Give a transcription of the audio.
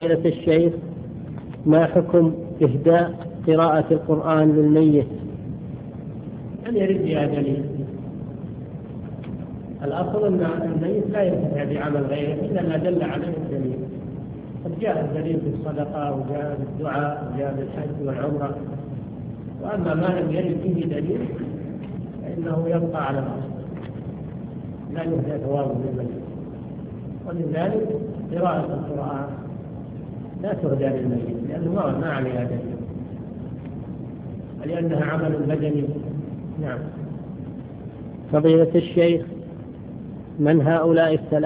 فضيلة الشيخ، ما حكم إهداء قراءة القرآن للميت؟ أن يرد بها دليل. الأصل أن الميت لا ينتفع بعمل غيره إلا ما دل عليه الدليل. قد جاء الدليل بالصدقة وجاء بالدعاء وجاء بالحج والعمرة، وأما ما لم يرد به دليل فإنه يبقى على الأصل، لا يهدى ثوابه للميت. ولذلك قراءة القرآن لا تهدى للميت لأنه ما عليها دليل، لأنها عمل بدني. نعم. فضيلة الشيخ، من هؤلاء الثلاثة